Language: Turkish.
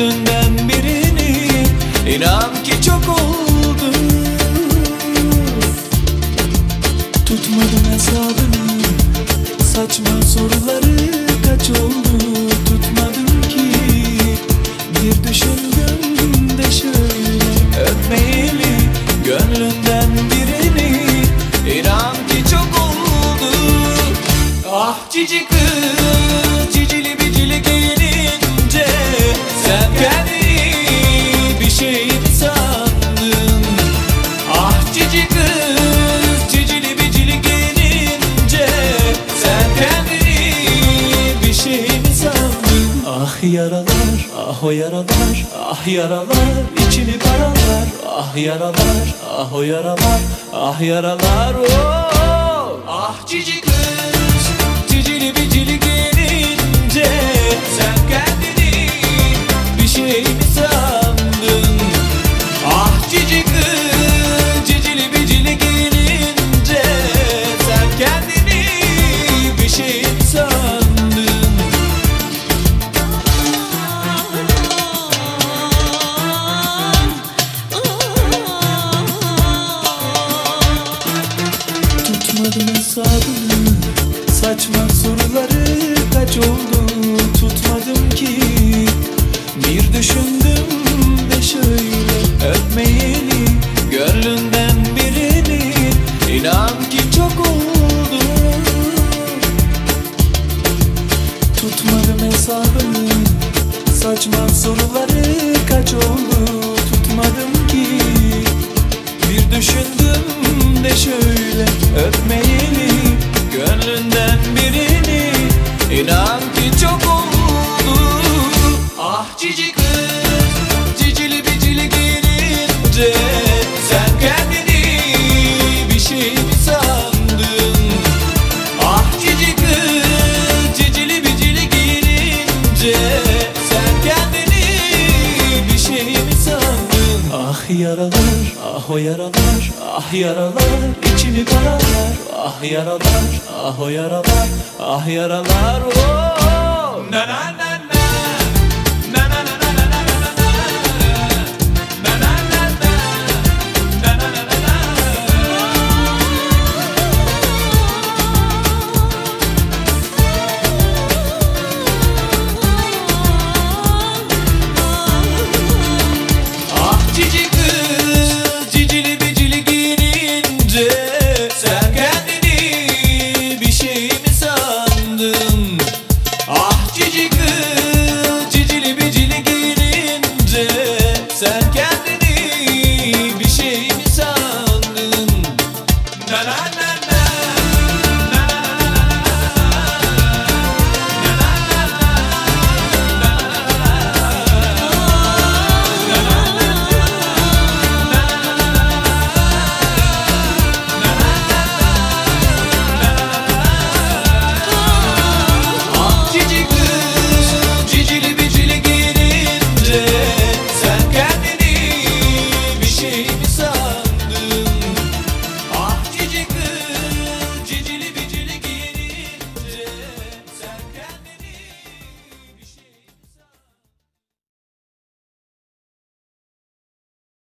gönlünden birini. İnan ki çok oldu. Tutmadım hesabını, saçma soruları kaç oldu. Tutmadım ki bir düşündüm de şöyle öpmeyeli gönlünden birini. İnan ki çok oldu. Ah cici kız, cicili bicili gelince sen kendini bir şey mi sandın? Ah cici kız, cicili bicili gelince sen kendini bir şey mi sandın? Ah yaralar, ah o yaralar, ah yaralar içini paralar. Ah yaralar, ah o yaralar, ah yaralar. Oh, ah cici kız, cicili bicili gelince sen kendini bir şey mi sandın? Ah cici kız, cicili bicili gelince sen kendini bir şey mi sandın? Tutmadım hesabını, saçma soruları kaç oldu. Tutmadım ki bir düşündüm de şöyle öpmeyeli gönlünden birini. İnan ki çok oldu. Tutmadım hesabını, saçma soruları kaç oldu. Tutmadım ki bir düşündüm de şöyle öpmeyeli gönlünden birini. İnan ki çok oldu. Ah cici kız, cicili bicili gelince sen kendini bir şey mi sandın? Ah cici kız, cicili bicili gelince sen kendini bir şey mi sandın? Ah yaralar, ah o yaralar, ah yaralar içini paralar. Ah yaralar, ah o yaralar, ah yaralar. Oh, na na na.